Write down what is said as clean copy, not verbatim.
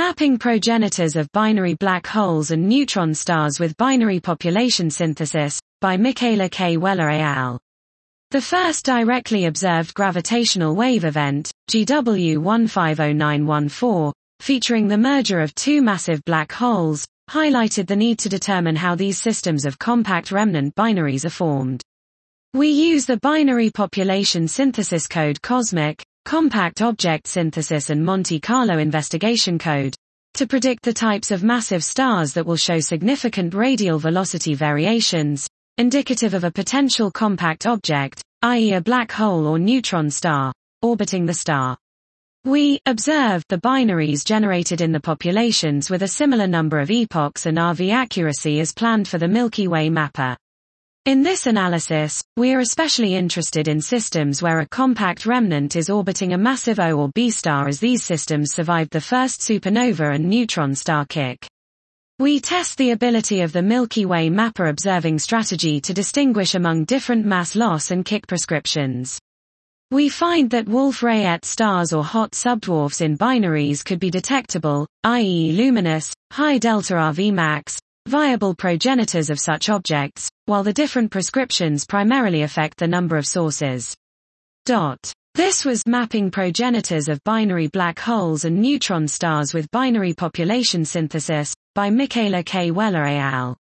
Mapping progenitors of binary black holes and neutron stars with binary population synthesis, by Michaela K. Weller et al. The first directly observed gravitational wave event, GW 150914, featuring the merger of two massive black holes, highlighted the need to determine how these systems of compact remnant binaries are formed. We use the binary population synthesis code COSMIC, Compact Object Synthesis and Monte Carlo Investigation Code, to predict the types of massive stars that will show significant radial velocity variations, indicative of a potential compact object, i.e. a black hole or neutron star, orbiting the star. We observed the binaries generated in the populations with a similar number of epochs and RV accuracy as planned for the Milky Way mapper. In this analysis, we are especially interested in systems where a compact remnant is orbiting a massive O or B star, as these systems survived the first supernova and neutron star kick. We test the ability of the Milky Way mapper observing strategy to distinguish among different mass loss and kick prescriptions. We find that Wolf-Rayet stars or hot subdwarfs in binaries could be detectable, i.e. luminous, high delta RV max, viable progenitors of such objects, while the different prescriptions primarily affect the number of sources. This was Mapping Progenitors of Binary Black Holes and Neutron Stars with Binary Population Synthesis, by Michaela K. Weller et al.